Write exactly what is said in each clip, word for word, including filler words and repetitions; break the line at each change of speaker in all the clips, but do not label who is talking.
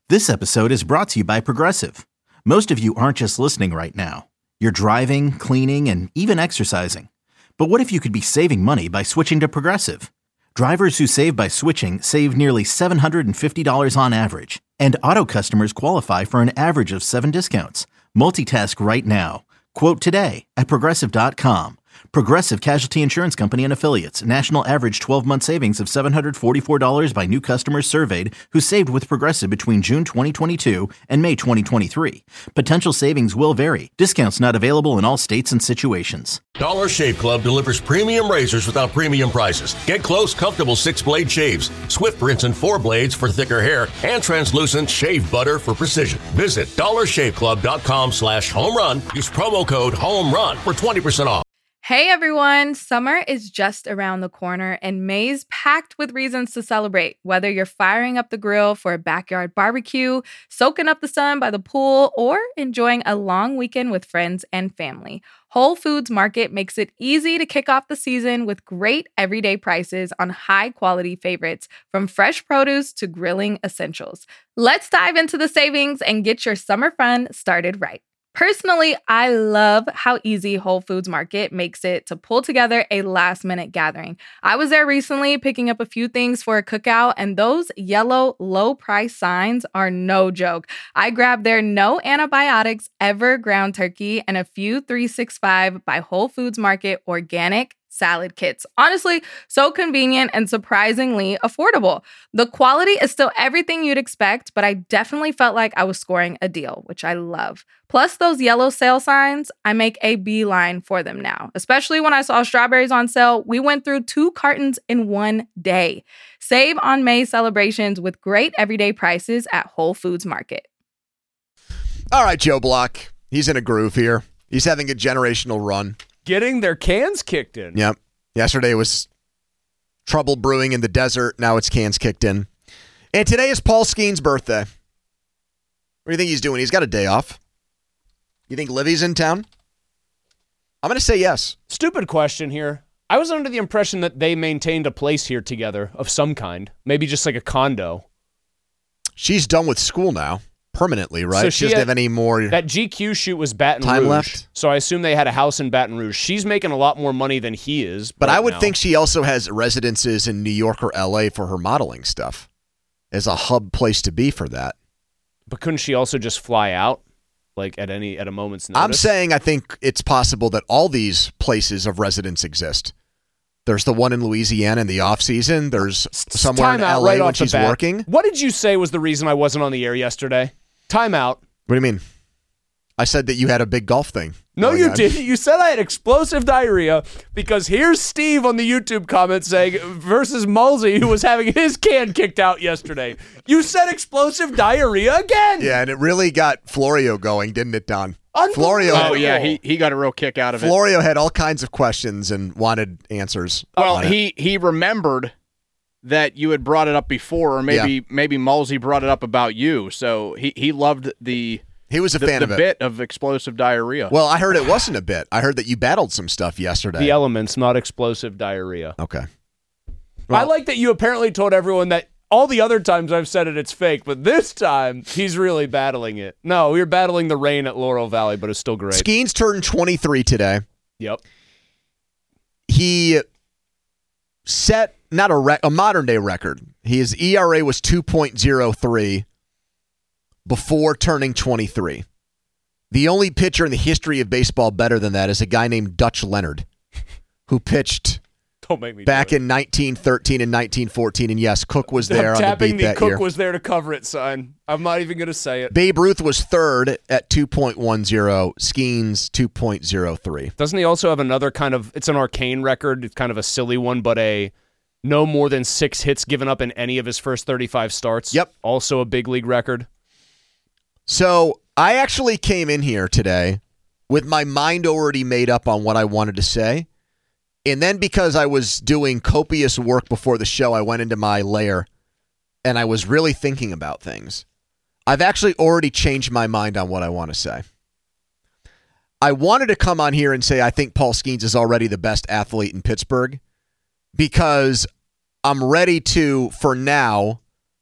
This episode is brought to you by Progressive. Most of you aren't just listening right now. You're driving, cleaning, and even exercising. But what if you could be saving money by switching to Progressive? Drivers who save by switching save nearly seven hundred fifty dollars on average. And auto customers qualify for an average of seven discounts. Multitask right now. Quote today at Progressive dot com. Progressive Casualty Insurance Company and Affiliates. National average twelve-month savings of seven hundred forty-four dollars by new customers surveyed who saved with Progressive between June twenty twenty-two and May twenty twenty-three. Potential savings will vary. Discounts not available in all states and situations.
Dollar Shave Club delivers premium razors without premium prices. Get close, comfortable six-blade shaves, swift rinse and four blades for thicker hair, and translucent shave butter for precision. Visit dollar shave club dot com slash home run. Use promo code HOMERUN for twenty percent off.
Hey everyone, summer is just around the corner and May's packed with reasons to celebrate. Whether you're firing up the grill for a backyard barbecue, soaking up the sun by the pool, or enjoying a long weekend with friends and family, Whole Foods Market makes it easy to kick off the season with great everyday prices on high-quality favorites, from fresh produce to grilling essentials. Let's dive into the savings and get your summer fun started right. Personally, I love how easy Whole Foods Market makes it to pull together a last-minute gathering. I was there recently picking up a few things for a cookout, and those yellow low-price signs are no joke. I grabbed their no antibiotics ever ground turkey and a few three sixty-five by Whole Foods Market organic salad kits. Honestly, so convenient and surprisingly affordable. The quality is still everything you'd expect, but I definitely felt like I was scoring a deal, which I love. Plus those yellow sale signs, I make a beeline for them now. Especially when I saw strawberries on sale, we went through two cartons in one day. Save on May celebrations with great everyday prices at Whole Foods Market.
All right, Joe Block. He's in a groove here. He's having a generational run.
Getting their cans kicked in.
Yep. Yesterday was trouble brewing in the desert. Now it's cans kicked in. And today is Paul Skeens' birthday. What do you think he's doing? He's got a day off. You think Livy's in town? I'm going to say yes.
Stupid question here. I was under the impression that they maintained a place here together of some kind. Maybe just like a condo.
She's done with school now. Permanently, right?
So
she, she doesn't have any more.
That G Q shoot was Baton
time
Rouge.
Left.
So I assume they had a house in Baton Rouge. She's making a lot more money than he is.
But
right
I would
now.
think she also has residences in New York or L A for her modeling stuff as a hub place to be for that.
But couldn't she also just fly out, like at any at a moment's notice?
I'm saying I think it's possible that all these places of residence exist. There's the one in Louisiana in the off season. There's somewhere
Time
in
out
L A
right
when
off the
she's
bat.
working.
What did you say was the reason I wasn't on the air yesterday? Time out.
What do you mean? I said that you had a big golf thing.
No, you
on.
didn't. You said I had explosive diarrhea because here's Steve on the YouTube comment saying versus Mulsey, who was having his can kicked out yesterday. You said explosive diarrhea again.
Yeah, and it really got Florio going, didn't it, Don?
Florio.
Oh, yeah, he, he got a real kick out of it.
Florio had all kinds of questions and wanted answers.
Well, he, he remembered that you had brought it up before, or maybe
Yeah.
maybe Mulsey brought it up about you. So he, he loved the
he was a
the,
fan
the
of it.
bit of explosive diarrhea.
Well, I heard it wasn't a bit. I heard that you battled some stuff yesterday.
The elements, not explosive diarrhea.
Okay.
Well, I like that you apparently told everyone that all the other times I've said it, it's fake, but this time he's really battling it. No, we were battling the rain at Laurel Valley, but it's still great.
Skeens turned twenty-three today.
Yep.
He set not a rec- a modern day record. His E R A was two point oh three before turning twenty-three. The only pitcher in the history of baseball better than that is a guy named Dutch Leonard, who pitched
Don't make me
back
do it.
in nineteen thirteen and nineteen fourteen. And yes, Cook was there
I'm
on the
tapping
beat
the
that
Cook
year.
was there to cover it, son. I'm not even going to say it.
Babe Ruth was third at two point one oh. Skeens two point oh three.
Doesn't he also have another kind of, it's an arcane record, it's kind of a silly one, but a no more than six hits given up in any of his first thirty-five starts?
Yep.
Also a big league record.
So I actually came in here today with my mind already made up on what I wanted to say. And then because I was doing copious work before the show, I went into my lair and I was really thinking about things. I've actually already changed my mind on what I want to say. I wanted to come on here and say I think Paul Skeens is already the best athlete in Pittsburgh because I'm ready to, for now,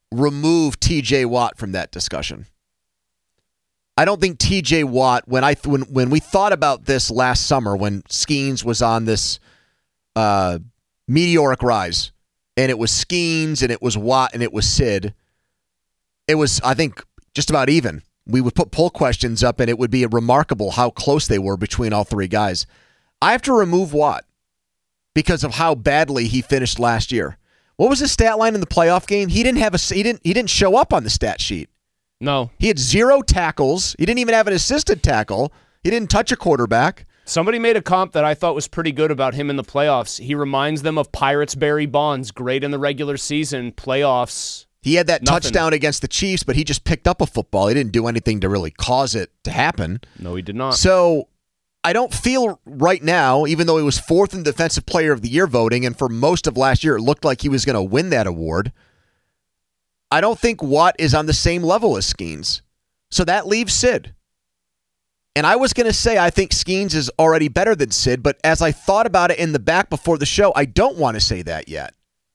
remove T J Watt from that discussion. I don't think T J Watt, when I when when we thought about this last summer, when Skeens was on this uh, meteoric rise, and it was Skeens and it was Watt and it was Sid, it was, I think, just about even. We would put poll questions up, and it would be remarkable how close they were between all three guys. I have to remove Watt because of how badly he finished last year. What was his stat line in the playoff game? He didn't have a he didn't he didn't show up on the stat sheet.
No.
He had zero tackles. He didn't even have an assisted tackle. He didn't touch a quarterback.
Somebody made a comp that I thought was pretty good about him in the playoffs. He reminds them of Pirates Barry Bonds, great in the regular season, playoffs.
He had that
Nothing.
touchdown against the Chiefs, but he just picked up a football. He didn't do anything to really cause it to happen.
No, he did not.
So I don't feel right now, even though he was fourth in Defensive Player of the Year voting, and for most of last year it looked like he was going to win that award, I don't think Watt is on the same level as Skeens. So that leaves Sid. And I was going to say I think Skeens is already better than Sid, but as I thought about it in the back before the show, I don't want to say that yet.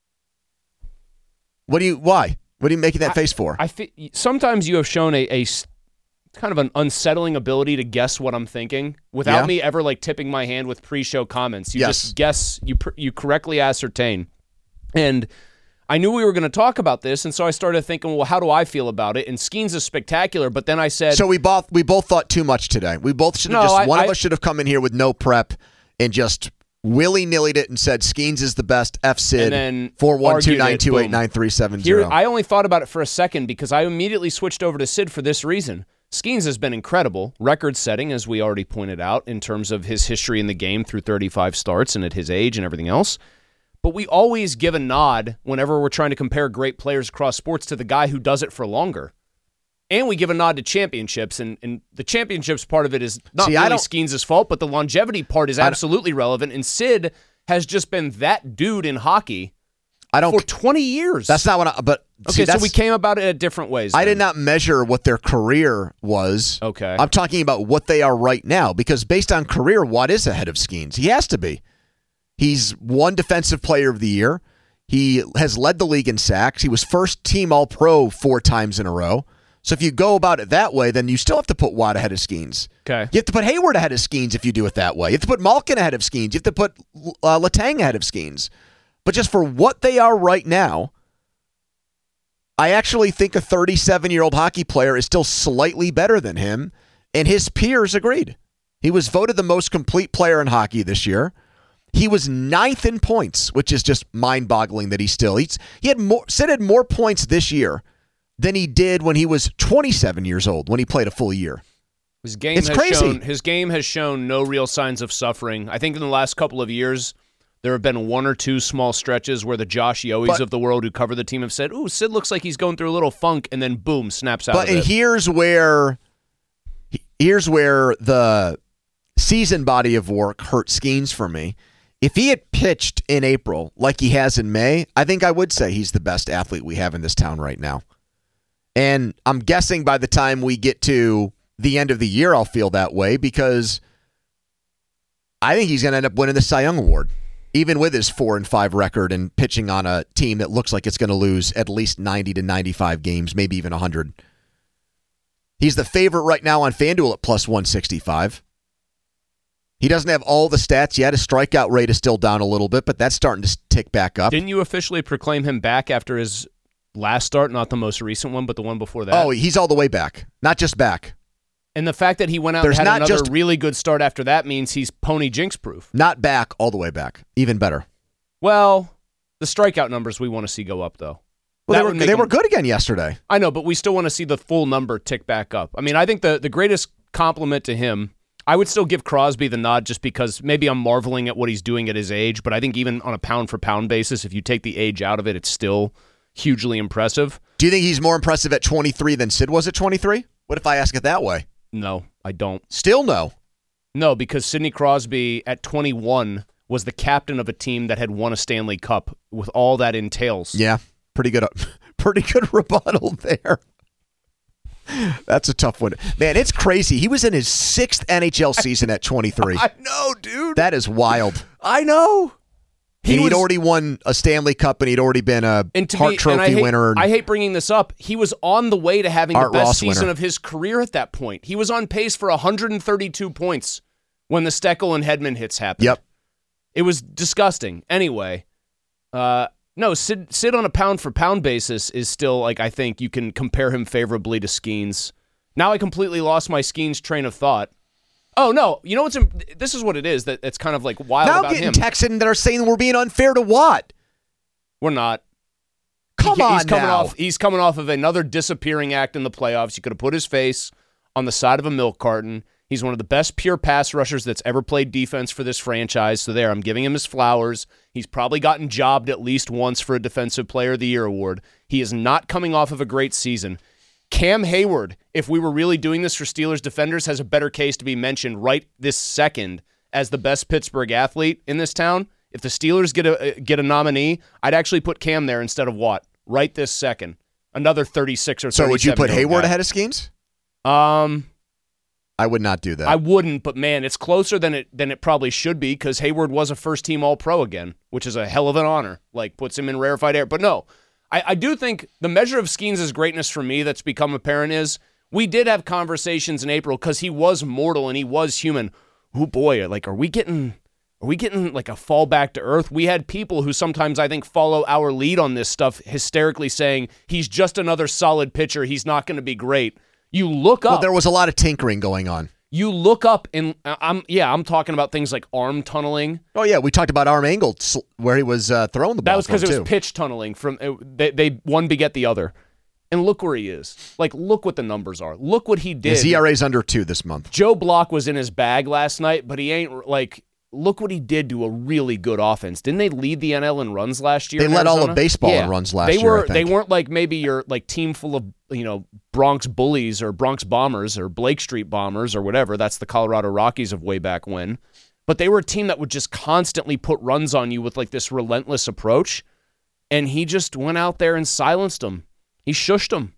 What do you, why? What are you making that
I,
face for?
I th- Sometimes you have shown a, a kind of an unsettling ability to guess what I'm thinking without
Yeah.
me ever like tipping my hand with pre-show comments. You
Yes.
just guess, you pr- you correctly ascertain. And I knew we were going to talk about this, and so I started thinking, well, how do I feel about it? And Skeens is spectacular, but then I said...
So we both we both thought too much today. We both should have
No,
just,
I-
one of
I-
us should have come in here with no prep and just willy-nillied it and said Skeens is the best, F Sid,
And then
four one two
argued
nine
it,
two eight
boom.
nine three seven
Here,
zero.
I only thought about it for a second because I immediately switched over to Sid for this reason. Skeens has been incredible, record-setting, as we already pointed out, in terms of his history in the game through thirty-five starts and at his age and everything else. But we always give a nod whenever we're trying to compare great players across sports to the guy who does it for longer. And we give a nod to championships, and, and the championships part of it is not
See, I
really
don't-
Skeens' fault, but the longevity part is
I don't-
absolutely relevant, and Sid has just been that dude in hockey
I don't.
for twenty years.
That's not what I. But
Okay,
see,
so
that's,
we came about it at different ways.
I
then.
did not measure what their career was.
Okay.
I'm talking about what they are right now because based on career, Watt is ahead of Skeens. He has to be. He's one Defensive Player of the Year. He has led the league in sacks. He was first team All-Pro four times in a row. So if you go about it that way, then you still have to put Watt ahead of Skeens.
Okay.
You have to put Hayward ahead of Skeens if you do it that way. You have to put Malkin ahead of Skeens. You have to put uh, Letang ahead of Skeens. But just for what they are right now, I actually think a thirty-seven-year-old hockey player is still slightly better than him, and his peers agreed. He was voted the most complete player in hockey this year. He was ninth in points, which is just mind-boggling that he still he's, he had more Sid had more points this year than he did when he was twenty-seven years old when he played a full year.
His game
It's
has
crazy.
shown his game has shown no real signs of suffering. I think in the last couple of years there have been one or two small stretches where the Josh Yoes
But-
of the world who cover the team have said, "Ooh, Sid looks like he's going through a little funk," and then boom, snaps out
But
of
and
it.
here's where here's where the season body of work hurt Skeens for me. If he had pitched in April like he has in May, I think I would say he's the best athlete we have in this town right now. And I'm guessing by the time we get to the end of the year, I'll feel that way because I think he's going to end up winning the Cy Young Award, even with his four and five record and pitching on a team that looks like it's going to lose at least ninety to ninety-five games, maybe even one hundred. He's the favorite right now on FanDuel at plus one sixty-five. He doesn't have all the stats yet. His strikeout rate is still down a little bit, but that's starting to tick back up.
Didn't you officially proclaim him back after his last start, not the most recent one, but the one before that?
Oh, he's all the way back. Not just back.
And the fact that he went out
There's
and had
not
another
just-
really good start after that means he's pony jinx proof.
Not back, all the way back. Even better.
Well, the strikeout numbers we want to see go up, though.
Well,
That
they were
would make
they
him-
were good again yesterday.
I know, but we still want to see the full number tick back up. I mean, I think the, the greatest compliment to him, I would still give Crosby the nod just because maybe I'm marveling at what he's doing at his age, but I think even on a pound-for-pound basis, if you take the age out of it, it's still hugely impressive.
Do you think he's more impressive at twenty-three than Sid was at twenty-three? What if I ask it that way?
No, I don't.
Still no.
No, because Sidney Crosby at twenty-one was the captain of a team that had won a Stanley Cup with all that entails.
Yeah, pretty good. Pretty good rebuttal there. That's a tough one. Man, it's crazy. He was in his sixth N H L season at twenty-three.
I know, dude.
That is wild.
I know. He
and he'd
was-
already won a Stanley Cup, and he'd already been a
And to
Hart
be- and
Trophy
I hate,
winner.
I hate bringing this up. He was on the way to having
Art
the best
Ross
season
winner.
of his career at that point. He was on pace for one hundred thirty-two points when the Steckel and Hedman hits happened.
Yep.
It was disgusting. Anyway, uh, no, Sid, Sid on a pound-for-pound basis is still, like, I think you can compare him favorably to Skeens. Now I completely lost my Skeens train of thought. Oh, no. You know what's – this is what it is that it's kind of, like, wild
now
about
getting
him.
texted that are saying we're being unfair to Watt.
We're not.
Come
He-
on
he's coming
now.
off he's coming off of another disappearing act in the playoffs. You could have put his face on the side of a milk carton. He's one of the best pure pass rushers that's ever played defense for this franchise. So there, I'm giving him his flowers. He's probably gotten jobbed at least once for a Defensive Player of the Year award. He is not coming off of a great season. Cam Hayward, if we were really doing this for Steelers defenders, has a better case to be mentioned right this second as the best Pittsburgh athlete in this town. If the Steelers get a get a nominee, I'd actually put Cam there instead of Watt right this second. Another thirty-six or
So would you put
thirty-seven-year-old
Hayward
guy.
ahead of Skeens?
Um,
I would not do that.
I wouldn't, but man, it's closer than it than it probably should be because Hayward was a first-team All-Pro again, which is a hell of an honor. Like, puts him in rarefied air. But no, I, I do think the measure of Skeens' greatness for me that's become apparent is we did have conversations in April because he was mortal and he was human. Oh boy, like, are we getting... Are we getting like a fall back to earth? We had people who sometimes I think follow our lead on this stuff hysterically saying he's just another solid pitcher. He's not going to be great. You look up.
Well, there was a lot of tinkering going on.
You look up and I'm yeah, I'm talking about things like arm tunneling.
Oh, yeah, we talked about arm angle sl- where he was uh, throwing the ball
That was because
from,
it was
too.
pitch tunneling. From it, they, they one beget the other. And look where he is. Like, look what the numbers are. Look what he did.
His E R A's under two this month.
Joe Block was in his bag last night, but he ain't like. Look what he did to a really good offense. Didn't they lead the N L in runs last year?
They
in
led all
Arizona?
of baseball
yeah.
in runs last
they
year,
Were,
I think.
They weren't like maybe your like team full of you know Bronx Bullies or Bronx Bombers or Blake Street Bombers or whatever. That's the Colorado Rockies of way back when. But they were a team that would just constantly put runs on you with like this relentless approach. And he just went out there and silenced them. He shushed them.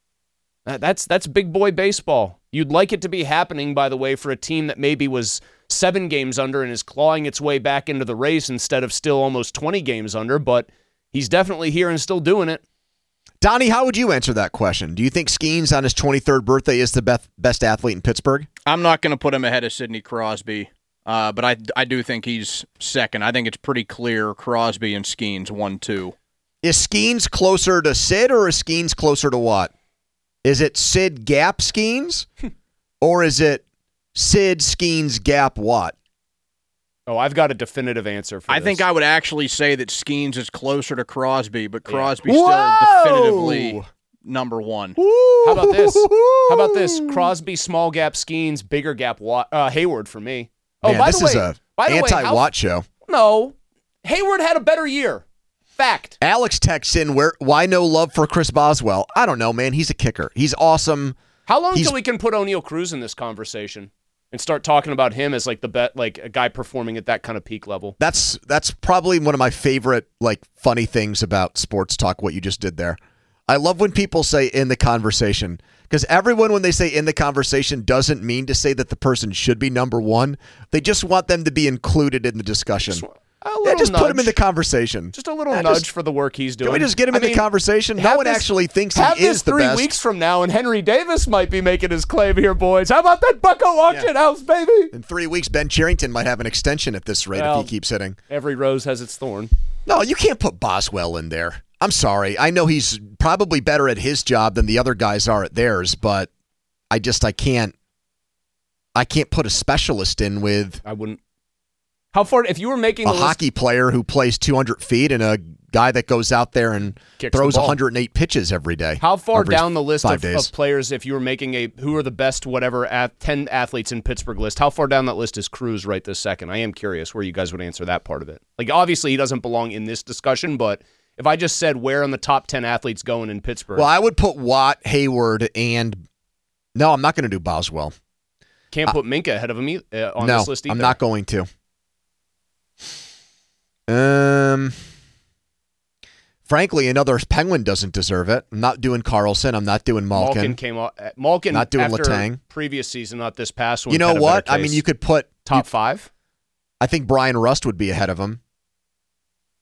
That, that's that's big boy baseball. You'd like it to be happening, by the way, for a team that maybe was seven games under and is clawing its way back into the race instead of still almost twenty games under, but he's definitely here and still doing it.
Donnie, how would you answer that question? Do you think Skeens on his twenty-third birthday is the best, best athlete in Pittsburgh?
I'm not going to put him ahead of Sidney Crosby, uh, but I, I do think he's second. I think it's pretty clear Crosby and Skeens one two.
Is Skeens closer to Sid or is Skeens closer to Watt? Is it Sid Gap Skeens or is it Sid Skeens Gap Watt?
Oh, I've got a definitive answer for
I
this.
think I would actually say that Skeens is closer to Crosby, but
Yeah.
Crosby's
Whoa!
still definitively number one.
How about this? How about this? Crosby, small gap, Skeens, bigger gap, Watt, uh, Hayward for me. Oh,
Man,
by
this
the way,
is a
by the way, how-
anti-Watt show.
No, Hayward had a better year. Fact.
Alex texts in, where, why no love for Chris Boswell? I don't know, man. He's a kicker. He's awesome.
How long
He's-
till we can put O'Neal Cruz in this conversation and start talking about him as like the bet, like a guy performing at that kind of peak level?
That's that's probably one of my favorite, like, funny things about sports talk, what you just did there. I love when people say in the conversation, because everyone, when they say in the conversation, doesn't mean to say that the person should be number one. They just want them to be included in the discussion.
Just, a
Yeah,
little
just
nudge.
put him in the conversation.
Just a little
Yeah,
nudge
just-
for the work he's doing.
Can we just get him
I
in the
mean,
conversation? No
have
one
this-
actually thinks he
have
is
this
the
three
best.
weeks from now, and Henry Davis might be making his claim here, boys. How about that Bucko auction house, baby?
In three weeks, Ben Cherington might have an extension at this rate
Well,
if he keeps hitting.
Every rose has its thorn.
No, you can't put Boswell in there. I'm sorry. I know he's probably better at his job than the other guys are at theirs, but I just I can't I can't put a specialist in with
I wouldn't. How far? If you were making
a
the list,
hockey player who plays two hundred feet and a guy that goes out there and
Kicks the
throws
ball.
one hundred eight pitches every day.
how far
every
down the list
five
of,
days.
of players, if you were making a who are the best whatever at ten athletes in Pittsburgh list, how far down that list is Cruz right this second? I am curious where you guys would answer that part of it. Like obviously he doesn't belong in this discussion, but if I just said where on the top ten athletes going in Pittsburgh,
Well, I would put Watt, Hayward, and no, I'm not going to do Boswell.
can't put Minka ahead of him e- uh, on
no,
this list either.
I'm not going to. Um, frankly, another Penguin doesn't deserve it. I'm not doing Carlson. I'm not doing Malkin.
Malkin came off. Malkin
Not doing
after
Letang.
previous season, not this past one.
You know
had a
what?
better
I mean,
case.
you could put
top
you-
five.
I think Brian Rust would be ahead of him.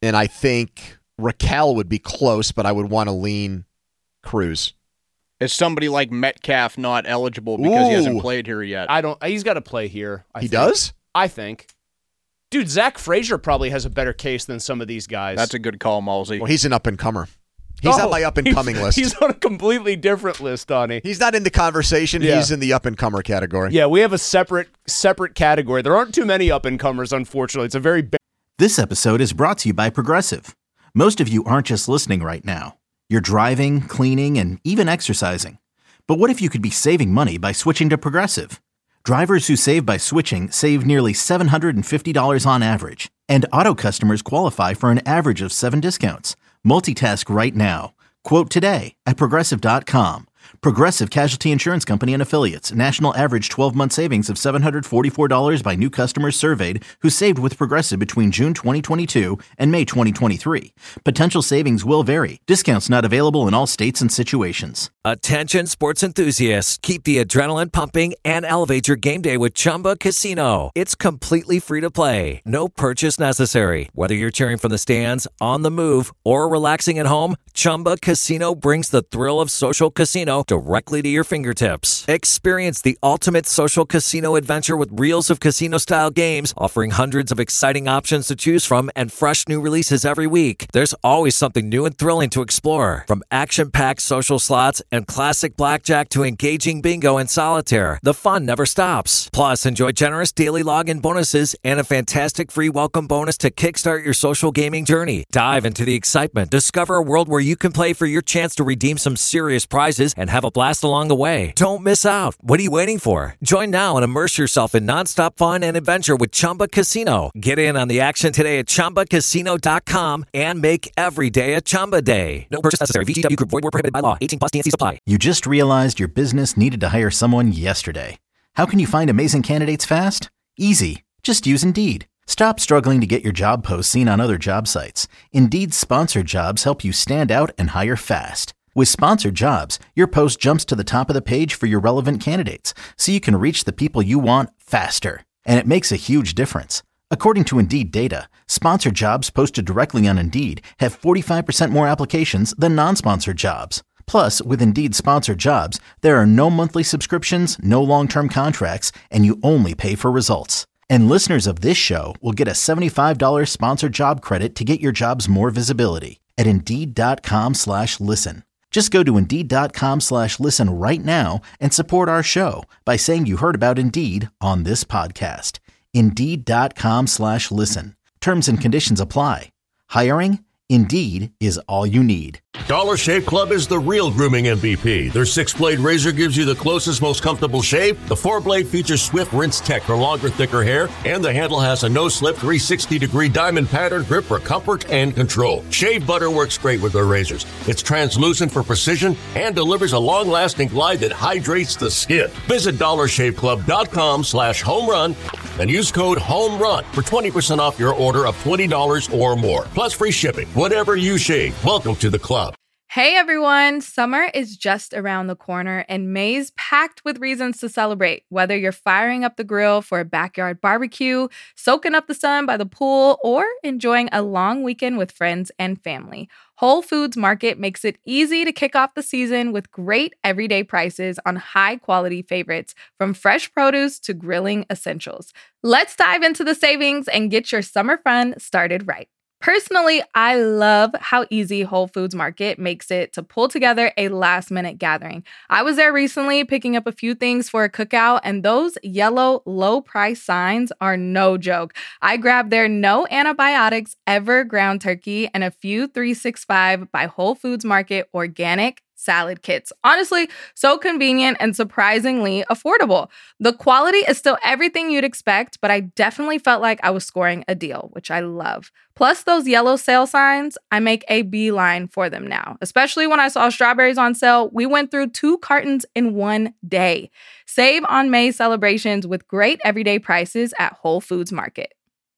And I think Raquel would be close, but I would want to lean Cruz.
Is somebody like Metcalf not eligible because
Ooh.
he hasn't played here yet?
I don't. He's got to play here. I
he
think.
does?
I think. Dude, Zach Frazier probably has a better case than some of these guys.
That's a good call, Malsey.
Well, he's an up-and-comer. He's
Oh,
on my up-and-coming
he's,
list.
He's on a completely different list, Donnie.
He's not in the conversation.
Yeah.
He's in the up-and-comer category.
Yeah, we have a separate separate category. There aren't too many up-and-comers, unfortunately. It's a very big.
This episode is brought to you by Progressive. Most of you aren't just listening right now. You're driving, cleaning, and even exercising. But what if you could be saving money by switching to Progressive? Drivers who save by switching save nearly seven hundred fifty dollars on average. And auto customers qualify for an average of seven discounts. Multitask right now. Quote today at Progressive dot com. Progressive Casualty Insurance Company and Affiliates. National average twelve-month savings of seven hundred forty-four dollars by new customers surveyed who saved with Progressive between June twenty twenty-two and May twenty twenty-three. Potential savings will vary. Discounts not available in all states and situations.
Attention sports enthusiasts. Keep the adrenaline pumping and elevate your game day with Chumba Casino. It's completely free to play. No purchase necessary. Whether you're cheering from the stands, on the move, or relaxing at home, Chumba Casino brings the thrill of social casino directly to your fingertips. Experience the ultimate social casino adventure with reels of casino-style games, offering hundreds of exciting options to choose from and fresh new releases every week. There's always something new and thrilling to explore. From action-packed social slots and classic blackjack to engaging bingo and solitaire, the fun never stops. Plus, enjoy generous daily login bonuses and a fantastic free welcome bonus to kickstart your social gaming journey. Dive into the excitement. Discover a world where you can play for your chance to redeem some serious prizes and have a blast along the way. Don't miss out. What are you waiting for? Join now and immerse yourself in nonstop fun and adventure with Chumba Casino. Get in on the action today at Chumba Casino dot com and make every day a Chumba day. No purchase necessary. V G W Group. Void where prohibited by law. eighteen plus T N C supply.
You just realized your business needed to hire someone yesterday. How can you find amazing candidates fast? Easy. Just use Indeed. Stop struggling to get your job posts seen on other job sites. Indeed's sponsored jobs help you stand out and hire fast. With sponsored jobs, your post jumps to the top of the page for your relevant candidates, so you can reach the people you want faster. And it makes a huge difference. According to Indeed data, sponsored jobs posted directly on Indeed have forty-five percent more applications than non-sponsored jobs. Plus, with Indeed sponsored jobs, there are no monthly subscriptions, no long-term contracts, and you only pay for results. And listeners of this show will get a seventy-five dollars sponsored job credit to get your jobs more visibility at Indeed.com slash listen. Just go to Indeed.com slash listen right now and support our show by saying you heard about Indeed on this podcast. Indeed.com slash listen. Terms and conditions apply. Hiring? Indeed is all you need.
Dollar Shave Club is the real grooming M V P. Their six-blade razor gives you the closest, most comfortable shave. The four-blade features Swift Rinse Tech for longer, thicker hair. And the handle has a no-slip three hundred sixty degree diamond pattern grip for comfort and control. Shave butter works great with their razors. It's translucent for precision and delivers a long-lasting glide that hydrates the skin. Visit dollar shave club dot com slash home run and use code HOMERUN for twenty percent off your order of twenty dollars or more. Plus free shipping. Whatever you shave, welcome to the club.
Hey everyone, summer is just around the corner and May's packed with reasons to celebrate. Whether you're firing up the grill for a backyard barbecue, soaking up the sun by the pool, or enjoying a long weekend with friends and family, Whole Foods Market makes it easy to kick off the season with great everyday prices on high-quality favorites, from fresh produce to grilling essentials. Let's dive into the savings and get your summer fun started right. Personally, I love how easy Whole Foods Market makes it to pull together a last-minute gathering. I was there recently picking up a few things for a cookout, and those yellow low-price signs are no joke. I grabbed their no antibiotics ever ground turkey and a few three sixty-five by Whole Foods Market organic salad kits. Honestly, so convenient and surprisingly affordable. The quality is still everything you'd expect, but I definitely felt like I was scoring a deal, which I love. Plus those yellow sale signs, I make a beeline for them now. Especially when I saw strawberries on sale, we went through two cartons in one day. Save on May celebrations with great everyday prices at Whole Foods Market.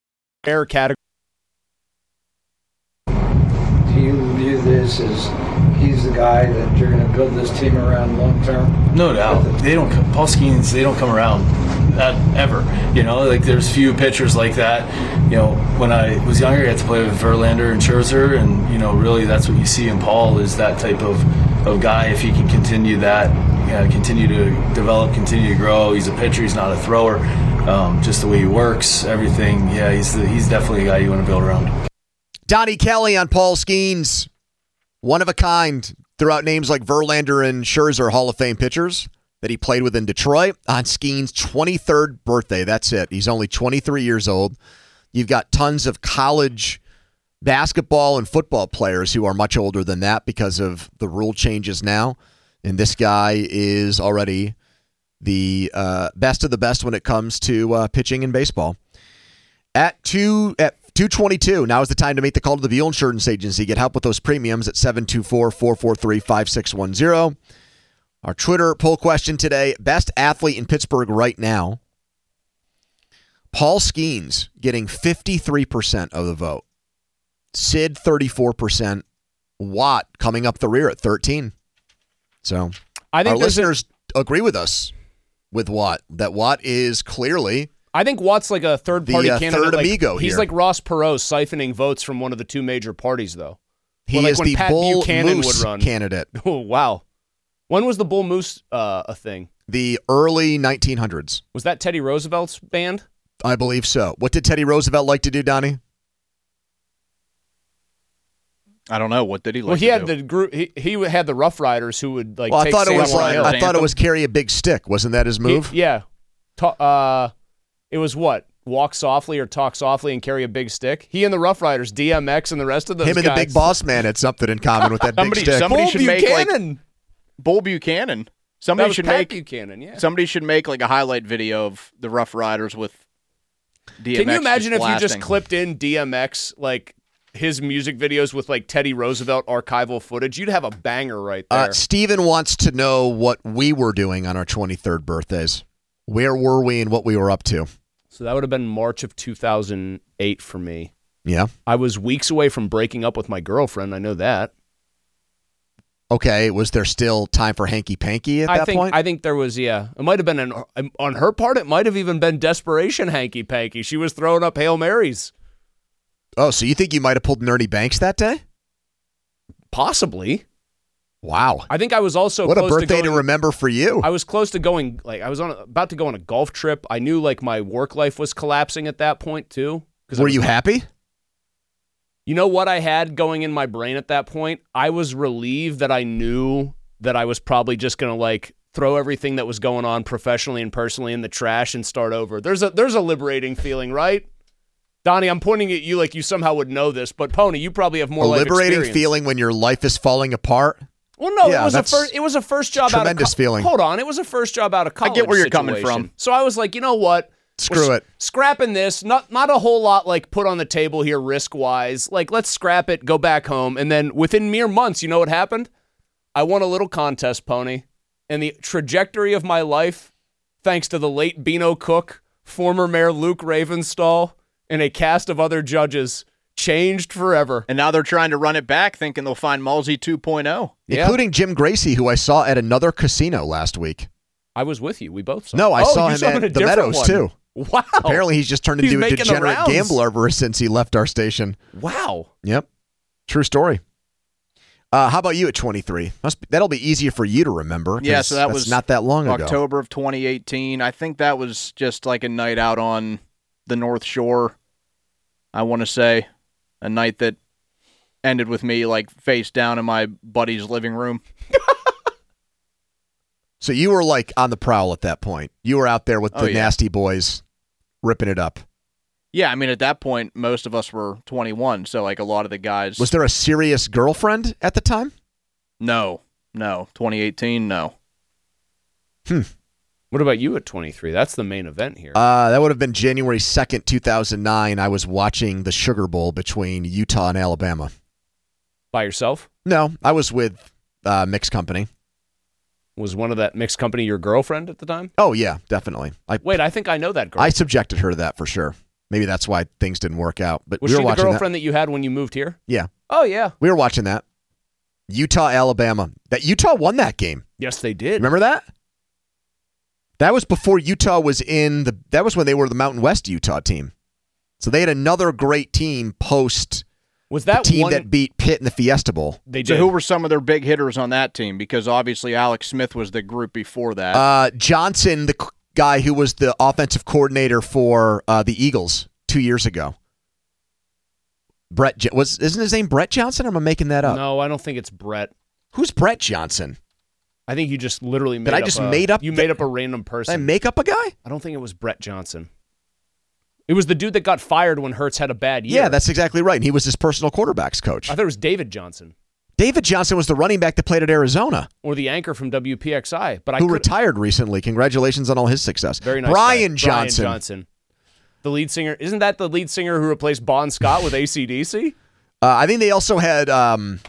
Air category.
Do you view this as he's the guy that you're going to build this team around long term?
No doubt. They don't. Paul Skeens, they don't come around. that ever. You know, like there's few pitchers like that. You know, when I was younger, I had to play with Verlander and Scherzer, and you know, really that's what you see in Paul is that type of, of guy. If he can continue that, yeah, continue to develop, continue to grow. He's a pitcher. He's not a thrower. Um, just the way he works, everything. Yeah, he's the, he's definitely a guy you want to build around.
Donnie Kelly on Paul Skeens. One of a kind. Threw out names like Verlander and Scherzer, Hall of Fame pitchers that he played with in Detroit on Skeens' twenty-third birthday. That's it. He's only twenty-three years old. You've got tons of college basketball and football players who are much older than that because of the rule changes now. And this guy is already the uh, best of the best when it comes to uh, pitching in baseball. At two at two twenty-two, now is the time to make the call to the Buell Insurance Agency. Get help with those premiums at seven two four, four four three, five six one zero. Our Twitter poll question today, best athlete in Pittsburgh right now. Paul Skeens getting fifty-three percent of the vote. Sid, thirty-four percent. Watt coming up the rear at thirteen. So
I think
our listeners a, agree with us with Watt, that Watt is clearly...
I think Watt's like a third-party
the, uh,
candidate.
Third
like,
amigo
he's
here.
like Ross Perot siphoning votes from one of the two major parties, though.
He
well, like
is
when
the
Pat
Bull
Buchanan
Moose
would run.
candidate.
Oh, wow. When was the Bull Moose uh, a thing?
The early nineteen hundreds.
Was that Teddy Roosevelt's band?
I believe so. What did Teddy Roosevelt like to do, Donnie?
I don't know. What did he like
well, he
to
had
do?
the group. He, he had the Rough Riders who would like.
Well,
take
I thought it
San
was
Juan
like,
Hill.
I thought it was carry a big stick. Wasn't that his move?
He, yeah. Ta- uh, it was what? Walk softly or talk softly and carry a big stick. He and the Rough Riders, D M X and the rest of those
Him
guys.
and the Big Boss Man had something in common with that big
somebody,
stick.
Somebody
Bull
should
Buchanan.
make like Bull Buchanan. Somebody
That was
should
Pat
make
Buchanan. Yeah.
Somebody should make like a highlight video of the Rough Riders with D M X.
Can you imagine if
just
you just
blasting.
clipped in D M X like his music videos with like Teddy Roosevelt archival footage? You'd have a banger right there.
Uh, Steven wants to know what we were doing on our twenty-third birthdays. Where were we and what we were up to?
So that would have been March of two thousand eight for me.
Yeah.
I was weeks away from breaking up with my girlfriend. I know that.
Okay. Was there still time for hanky panky at
I
that
think,
point?
I think there was, yeah. It might have been, an, on her part, it might have even been desperation hanky panky. She was throwing up Hail Marys.
Oh, so you think you might have pulled Nerdy Banks that day?
Possibly.
Wow.
I think I was also
What a
close
birthday
to,
to
going,
remember for you.
I was close to going, like, I was on a, about to go on a golf trip. I knew, like, my work life was collapsing at that point, too.
Were
was,
you happy?
You know what I had going in my brain at that point? I was relieved that I knew that I was probably just going to, like, throw everything that was going on professionally and personally in the trash and start over. There's a there's a liberating feeling, right? Donnie, I'm pointing at you like you somehow would know this, but Pony, you probably have more
A
life
liberating
experience.
feeling when your life is falling apart?
Well, no,
Yeah,
it was a
that's
first. It was a first job out of
tremendous
co-
feeling.
Hold on, it was a first job out of college.
I get where you're coming
situation.
from.
So I was like, you know what?
Screw
We're
it.
Scrapping this. Not not a whole lot like put on the table here risk wise. Like let's scrap it, go back home, and then within mere months, you know what happened? I won a little contest, Pony, and the trajectory of my life, thanks to the late Beano Cook, former Mayor Luke Ravenstall, and a cast of other judges, changed forever.
And now they're trying to run it back, thinking they'll find Mulsey two point oh.
Yeah.
Including Jim Gracie, who I saw at another casino last week.
I was with you. We both saw.
No, I
oh,
saw
you
him
saw
at
a
the
different
Meadows,
one.
too.
Wow.
Apparently, he's just turned
He's
into a
making the
degenerate
rounds.
gambler ever since he left our station.
Wow.
Yep. True story. Uh, how about you at twenty-three? Must be, that'll be easier for you to remember.
Yeah,
'cause
so that
that's
was
not that long ago.
October of twenty eighteen. I think that was just like a night out on the North Shore. I want to say a night that ended with me like face down in my buddy's living room.
So you were like on the prowl at that point. You were out there with the
Oh, yeah.
nasty boys ripping it up.
Yeah, I mean at that point most of us were twenty-one, so like a lot of the guys.
Was there a serious girlfriend at the time?
No, no, twenty eighteen, no.
Hmm.
What about you at twenty-three? That's the main event here.
Uh, that would have been January second, two thousand nine. I was watching the Sugar Bowl between Utah and Alabama.
By yourself?
No, I was with uh, mixed company.
Was one of that mixed company your girlfriend at the time?
Oh, yeah, definitely. I,
Wait, I think I know that girl.
I subjected her to that for sure. Maybe that's why things didn't work out. But
Was
we
she
were
the
watching
girlfriend that. that you had when you moved here?
that. Yeah,
Oh, yeah.
we were watching that. Utah, Alabama. That Utah won that game.
Yes, they did.
Remember that? That was before Utah was in the. That was when they were the Mountain West Utah team. So they had another great team post.
Was that
the team
one,
that beat Pitt in the Fiesta Bowl?
They did.
So who were some of their big hitters on that team? Because obviously Alex Smith was the group before that.
Uh, Johnson, the c- guy who was the offensive coordinator for uh, the Eagles two years ago. Brett was isn't his name Brett Johnson? Or am I making that up?
No, I don't think it's Brett.
Who's Brett Johnson?
I think you just literally made
Did
up
I just
a,
made up
You
the-
made up a random person.
Did I make up a guy?
I don't think it was Brett Johnson. It was the dude that got fired when Hurts had a bad year.
Yeah, that's exactly right. And he was his personal quarterback's coach.
I thought it was David Johnson.
David Johnson was the running back that played at Arizona.
Or the anchor from W P X I. But I
who
could,
retired recently. Congratulations on all his success.
Very nice
Brian
guy.
Johnson.
Brian Johnson. The lead singer. Isn't that the lead singer who replaced Bon Scott with A C D C?
Uh, I think they also had um,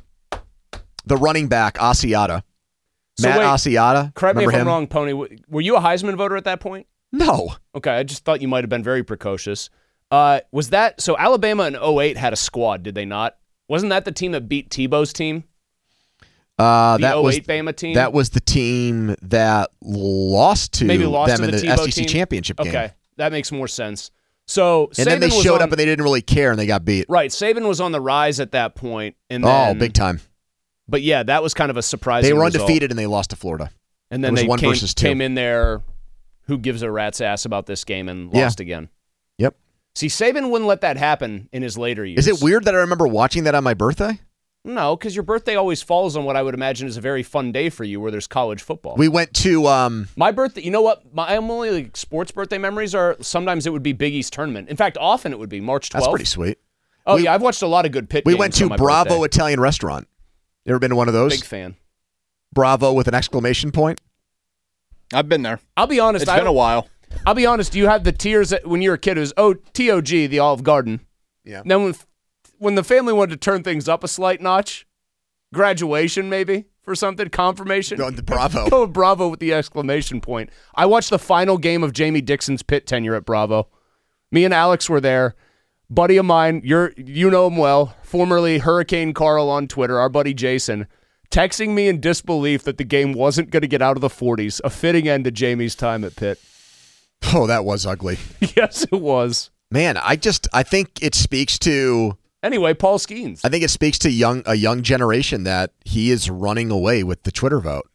the running back, Asiata.
So
Matt
wait,
Asiata.
Correct me if
Remember
I'm
him?
wrong, Pony. Were you a Heisman voter at that point?
No.
Okay, I just thought you might have been very precocious. Uh, was that so? Alabama in oh eight had a squad, did they not? Wasn't that the team that beat Tebow's team?
Uh,
The
that
oh
was
eight Bama team?
That was the team that lost to
Maybe lost
them
to
in
the
the
Tebow
S E C
team?
championship game.
Okay, that makes more sense. So
And
Saban
then they
was
showed
on,
up and they didn't really care and they got beat.
right. Saban was on the rise at that point, and
Oh,
then,
big time.
But yeah, that was kind of a surprising.
They were
result.
undefeated and they lost to Florida.
and
It
then
was
they
one
came,
versus two.
came in there. Who gives a rat's ass about this game and
Yeah.
lost again?
Yep.
See, Saban wouldn't let that happen in his later years.
Is it weird that I remember watching that on my birthday?
No, because your birthday always falls on what I would imagine is a very fun day for you, where there's college football.
We went to um,
My birthday, you know what? My only like, sports birthday memories are sometimes it would be Big East tournament. In fact, often it would be March twelfth.
That's pretty sweet.
Oh,
We-
yeah, I've watched a lot of good Pitt
We
games
went to
on my
Bravo
birthday.
Italian Restaurant. You ever been to one of those?
Big fan.
Bravo with an exclamation point.
I've been there.
I'll be honest.
It's
I,
been a while.
I'll be honest. You had the tears that, when you were a kid. It was oh T O G, the Olive Garden.
Yeah.
And then when when the family wanted to turn things up a slight notch, graduation maybe for something, confirmation.
Going to Bravo.
Go with Bravo with the exclamation point. I watched the final game of Jamie Dixon's Pitt tenure at Bravo. Me and Alex were there. Buddy of mine, you're you know him well, formerly Hurricane Carl on Twitter, our buddy Jason, texting me in disbelief that the game wasn't going to get out of the forties, a fitting end to Jamie's time at Pitt.
Oh, that was ugly.
Yes, it was.
Man, I just I think it speaks to
Anyway, Paul Skeens.
I think it speaks to young a young generation that he is running away with the Twitter vote.